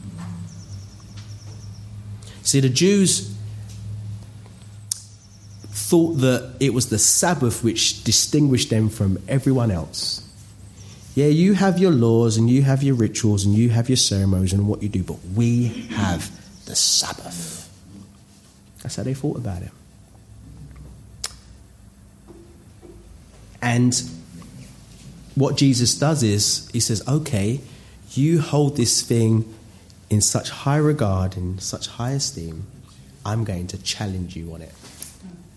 See, the Jews thought that it was the Sabbath which distinguished them from everyone else. Yeah, you have your laws and you have your rituals and you have your ceremonies and what you do, but we have the Sabbath. That's how they thought about it. And what Jesus does is, he says, okay, you hold this thing in such high regard, in such high esteem, I'm going to challenge you on it.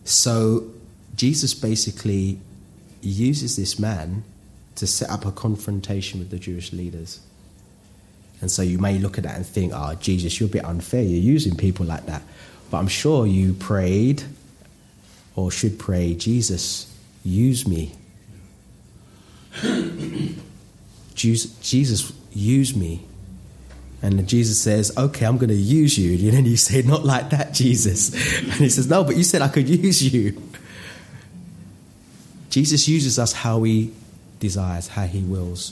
So Jesus basically uses this man to set up a confrontation with the Jewish leaders. And so you may look at that and think, oh, Jesus, you're a bit unfair. You're using people like that. But I'm sure you prayed, or should pray, Jesus, use me. Jesus, use me. And Jesus says, okay, I'm going to use you. And then you say, not like that, Jesus. And he says, no, but you said I could use you. Jesus uses us how he desires, how he wills.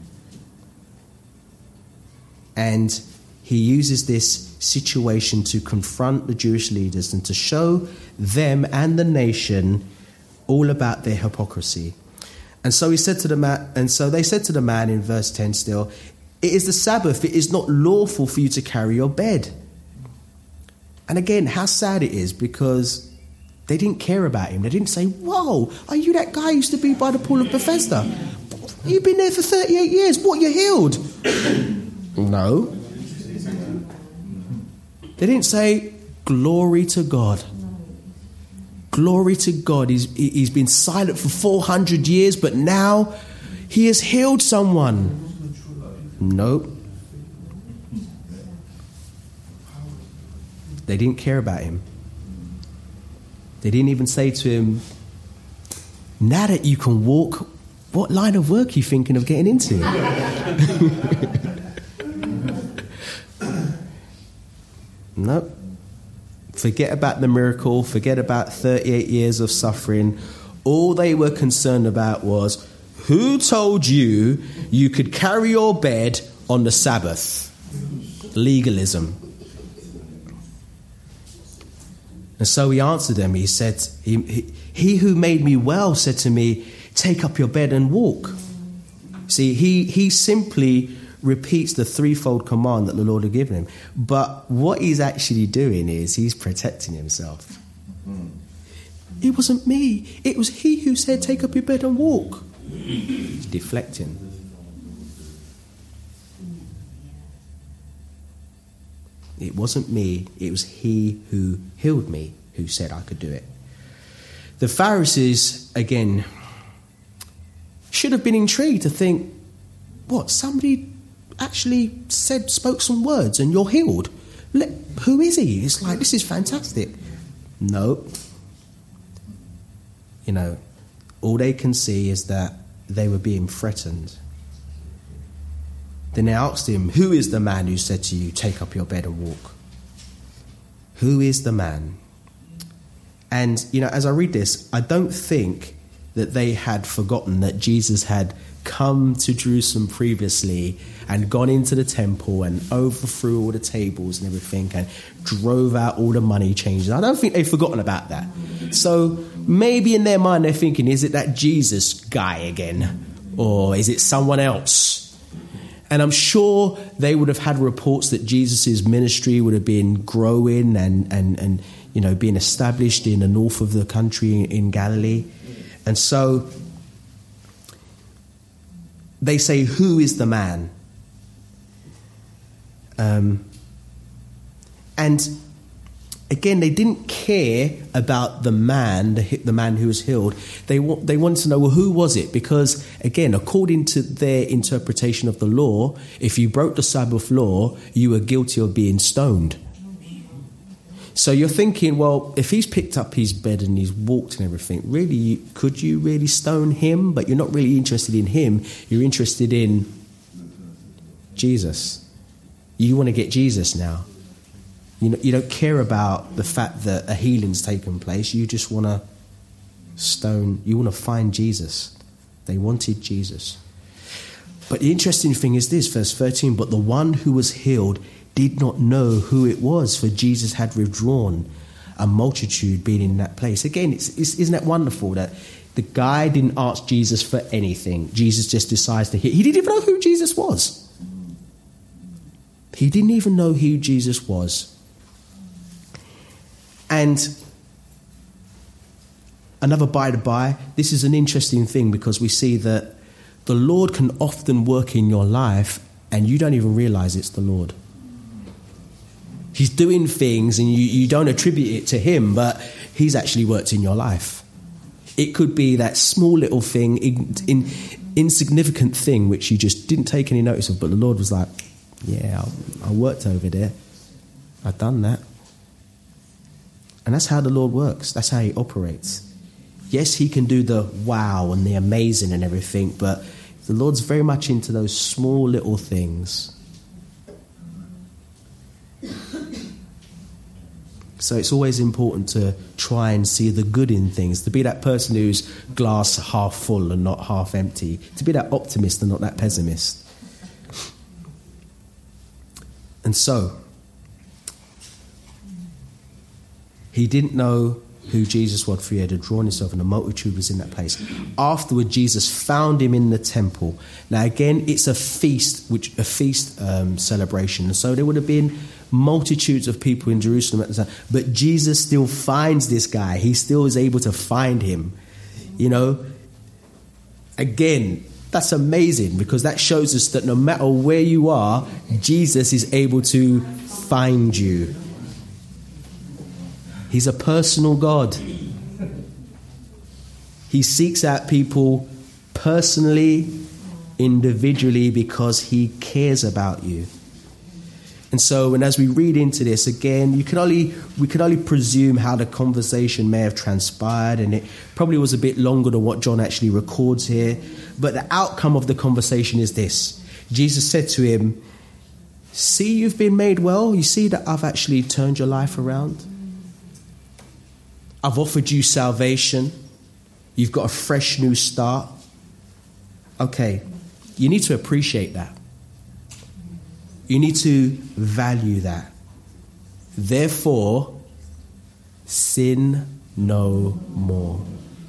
And he uses this situation to confront the Jewish leaders and to show them and the nation all about their hypocrisy. And so he said to the man, and so they said to the man in verse 10 still, it is the Sabbath, it is not lawful for you to carry your bed. And again, how sad it is, because they didn't care about him. They didn't say, whoa, are you that guy who used to be by the pool of Bethesda? You've been there for 38 years. What, you're healed? No. They didn't say, glory to God. Glory to God. He's been silent for 400 years, but now he has healed someone. Nope. They didn't care about him. They didn't even say to him, now that you can walk, what line of work are you thinking of getting into? Nope. Forget about the miracle. Forget about 38 years of suffering. All they were concerned about was, who told you you could carry your bed on the Sabbath? Legalism. And so he answered them. He said, he who made me well said to me, take up your bed and walk. See, he simply repeats the threefold command that the Lord had given him. But what he's actually doing is he's protecting himself. It wasn't me. It was he who said, take up your bed and walk. He's deflecting. It wasn't me. It was he who healed me who said I could do it. The Pharisees, again, should have been intrigued to think, what, somebody actually spoke some words and you're healed? Who is he? It's like, this is fantastic. No. You know, all they can see is that they were being threatened. Then they asked him, who is the man who said to you, take up your bed and walk? Who is the man? And, you know, as I read this, I don't think that they had forgotten that Jesus had come to Jerusalem previously and gone into the temple and overthrew all the tables and everything and drove out all the money changers. I don't think they've forgotten about that. So maybe in their mind they're thinking, is it that Jesus guy again? Or is it someone else? And I'm sure they would have had reports that Jesus' ministry would have been growing and you know, being established in the north of the country in Galilee. And so they say, who is the man? And again, they didn't care about the man who was healed. They wanted to know, well, who was it? Because, again, according to their interpretation of the law, if you broke the Sabbath law, you were guilty of being stoned. So you're thinking, well, if he's picked up his bed and he's walked and everything, really, could you really stone him? But you're not really interested in him. You're interested in Jesus. You want to get Jesus now. You don't care about the fact that a healing's taken place. You just want to you want to find Jesus. They wanted Jesus. But the interesting thing is this, verse 13, but the one who was healed did not know who it was, for Jesus had withdrawn, a multitude being in that place. Again, isn't that wonderful that the guy didn't ask Jesus for anything. Jesus just decides to heal. He didn't even know who Jesus was. He didn't even know who Jesus was. And another by the by, this is an interesting thing because we see that the Lord can often work in your life and you don't even realize it's the Lord. He's doing things and you don't attribute it to him, but he's actually worked in your life. It could be that small little thing, insignificant thing, which you just didn't take any notice of, but the Lord was like, yeah, I worked over there. I've done that. And that's how the Lord works. That's how he operates. Yes, he can do the wow and the amazing and everything, but the Lord's very much into those small little things. So it's always important to try and see the good in things, to be that person who's glass half full and not half empty, to be that optimist and not that pessimist. And so, he didn't know who Jesus was, for he had drawn himself and the multitude was in that place. Afterward, Jesus found him in the temple. Now again, it's a feast celebration. And so there would have been multitudes of people in Jerusalem at the time. But Jesus still finds this guy. He still is able to find him. You know, again, that's amazing, because that shows us that no matter where you are, Jesus is able to find you. He's a personal God. He seeks out people personally, individually, because he cares about you. And so, and as we read into this again, we can only presume how the conversation may have transpired, and it probably was a bit longer than what John actually records here. But the outcome of the conversation is this: Jesus said to him, "See, you've been made well. You see that I've actually turned your life around. I've offered you salvation. You've got a fresh new start. Okay, you need to appreciate that. You need to value that. Therefore, sin no more."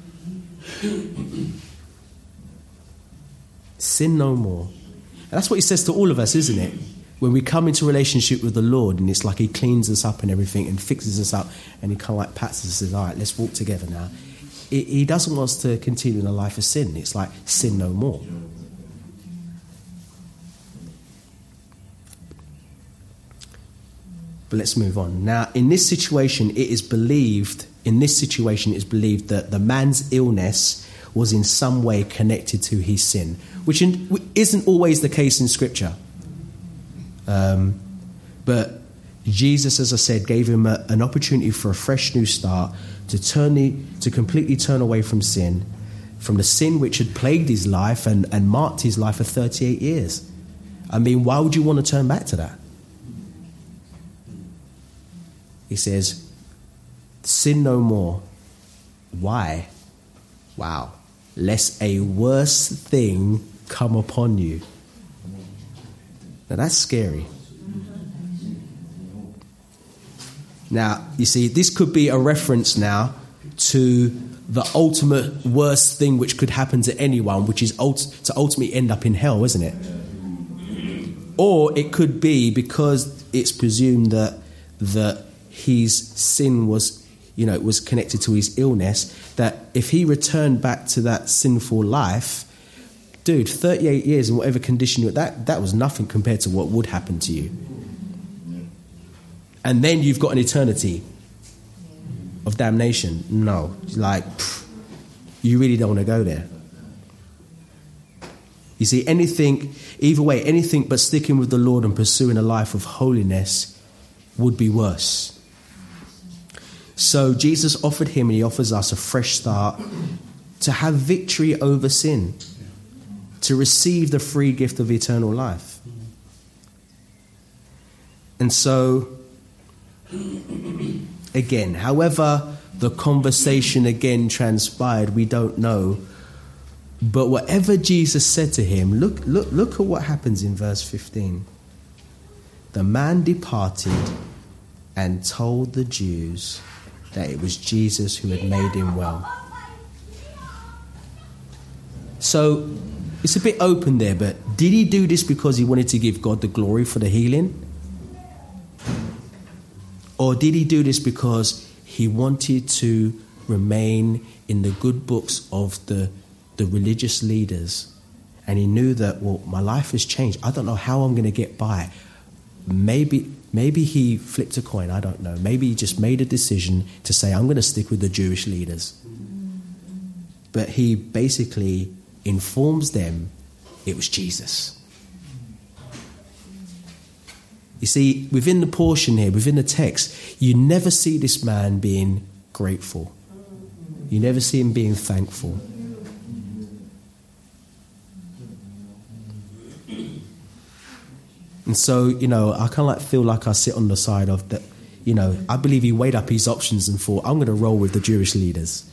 Sin no more. And that's what he says to all of us, isn't it? When we come into relationship with the Lord, and it's like he cleans us up and everything and fixes us up, and he kind of like pats us and says, all right, let's walk together now. He doesn't want us to continue in a life of sin. It's like sin no more. But let's move on. Now, in this situation, it is believed that the man's illness was in some way connected to his sin, which isn't always the case in Scripture. But Jesus, as I said, gave him an opportunity for a fresh new start, to completely turn away from sin, from the sin which had plagued his life and marked his life for 38 years. I mean, why would you want to turn back to that? He says, sin no more. Why? Wow. Lest a worse thing come upon you. Now that's scary. Now, you see, this could be a reference now to the ultimate worst thing which could happen to anyone, which is to ultimately end up in hell, isn't it? Or it could be because it's presumed that his sin was, it was connected to his illness, that if he returned back to that sinful life, dude, 38 years in whatever condition that was nothing compared to what would happen to you. And then you've got an eternity of damnation. No, you really don't want to go there. You see, either way, anything but sticking with the Lord and pursuing a life of holiness would be worse. So Jesus offered him, and he offers us a fresh start, to have victory over sin, to receive the free gift of eternal life. And so, again, however the conversation again transpired, we don't know. But whatever Jesus said to him, look at what happens in verse 15. The man departed and told the Jews that it was Jesus who had made him well. So it's a bit open there, but did he do this because he wanted to give God the glory for the healing? Or did he do this because he wanted to remain in the good books of the religious leaders? And he knew that, well, my life has changed. I don't know how I'm going to get by. Maybe Maybe he flipped a coin, I don't know. Maybe he just made a decision to say, I'm going to stick with the Jewish leaders. But he basically informs them it was Jesus. You see, within the portion here, within the text, you never see this man being grateful. You never see him being thankful. And so, I kind of feel like I sit on the side of that, I believe he weighed up his options and thought, I'm going to roll with the Jewish leaders.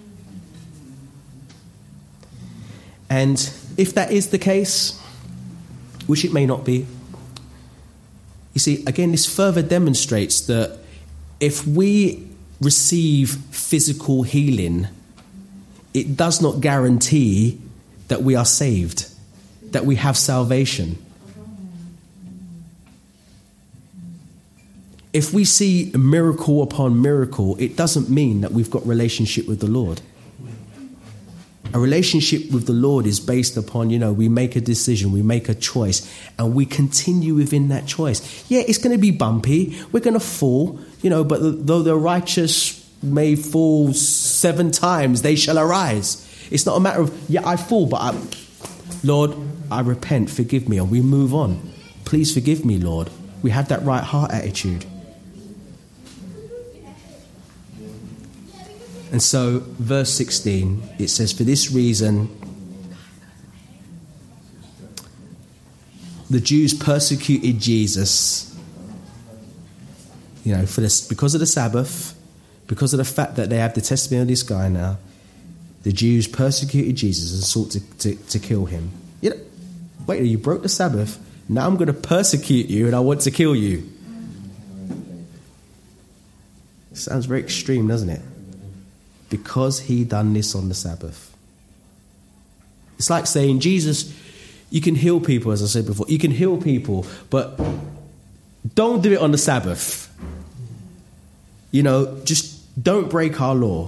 And if that is the case, which it may not be, you see, again, this further demonstrates that if we receive physical healing, it does not guarantee that we are saved, that we have salvation. If we see miracle upon miracle, it doesn't mean that we've got relationship with the Lord. A relationship with the Lord is based upon, we make a decision, we make a choice, and we continue within that choice. Yeah, it's going to be bumpy. We're going to fall, but though the righteous may fall 7 times, they shall arise. It's not a matter of, I fall, but Lord, I repent, forgive me, and we move on. Please forgive me, Lord. We have that right heart attitude. And so, verse 16, it says, for this reason, the Jews persecuted Jesus, because of the Sabbath, because of the fact that they have the testimony of this guy now. The Jews persecuted Jesus and sought to kill him. Wait, you broke the Sabbath. Now I'm going to persecute you and I want to kill you. Sounds very extreme, doesn't it? Because he done this on the Sabbath. It's like saying, Jesus, you can heal people, as I said before. You can heal people, but don't do it on the Sabbath. Just don't break our law.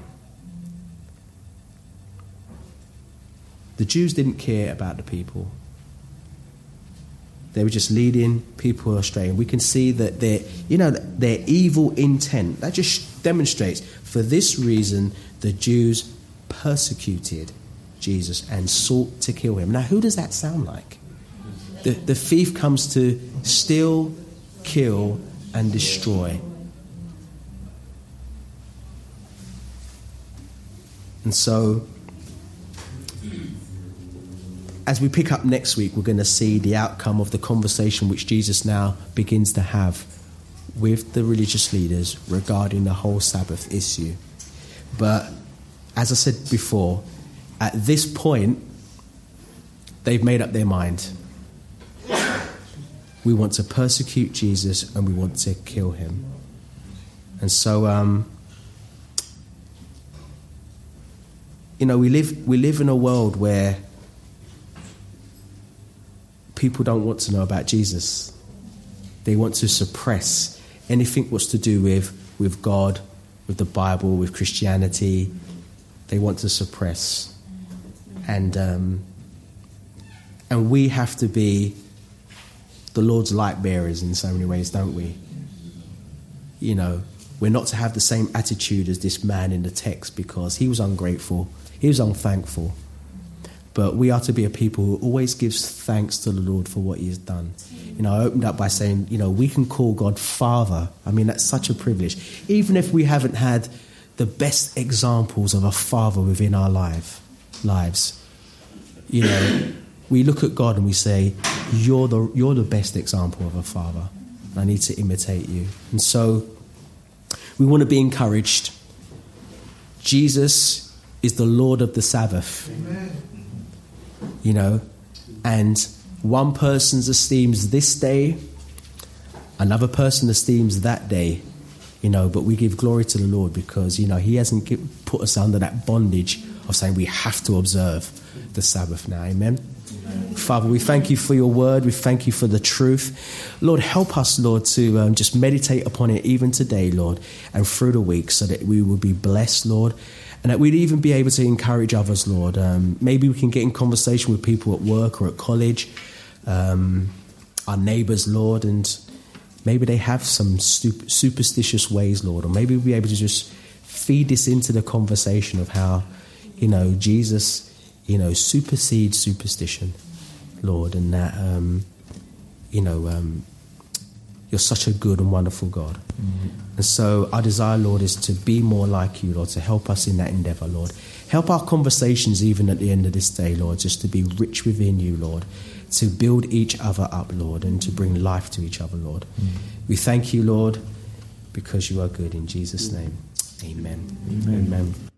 The Jews didn't care about the people. They were just leading people astray. And we can see that their evil intent, that just demonstrates, for this reason, the Jews persecuted Jesus and sought to kill him. Now, who does that sound like? The thief comes to steal, kill, and destroy. And so, as we pick up next week, we're going to see the outcome of the conversation which Jesus now begins to have with the religious leaders regarding the whole Sabbath issue. But as I said before, at this point, they've made up their mind. We want to persecute Jesus and we want to kill him. And so, we live in a world where people don't want to know about Jesus. They want to suppress anything what's to do with God, with the Bible, with Christianity. They want to suppress. And we have to be the Lord's light bearers in so many ways, don't we? We're not to have the same attitude as this man in the text because he was ungrateful, he was unthankful. But we are to be a people who always gives thanks to the Lord for what he has done. I opened up by saying, we can call God Father. I mean, that's such a privilege. Even if we haven't had the best examples of a father within our lives. We look at God and we say, you're the best example of a father. I need to imitate you. And so we want to be encouraged. Jesus is the Lord of the Sabbath. Amen. And one person esteems this day, another person esteems that day, but we give glory to the Lord because, he hasn't put us under that bondage of saying we have to observe the Sabbath now. Amen. Father, we thank you for your word. We thank you for the truth. Lord, help us, Lord, to just meditate upon it even today, Lord, and through the week so that we will be blessed, Lord, and that we'd even be able to encourage others, Lord. Maybe we can get in conversation with people at work or at college, our neighbours, Lord, and maybe they have some superstitious ways, Lord, or maybe we'll be able to just feed this into the conversation of how, Jesus, supersedes superstition, Lord, and that, you're such a good and wonderful God. Mm-hmm. And so our desire, Lord, is to be more like you, Lord, to help us in that endeavour, Lord. Help our conversations even at the end of this day, Lord, just to be rich within you, Lord, to build each other up, Lord, and to bring life to each other, Lord. Mm-hmm. We thank you, Lord, because you are good. In Jesus' name, amen. Amen. Amen.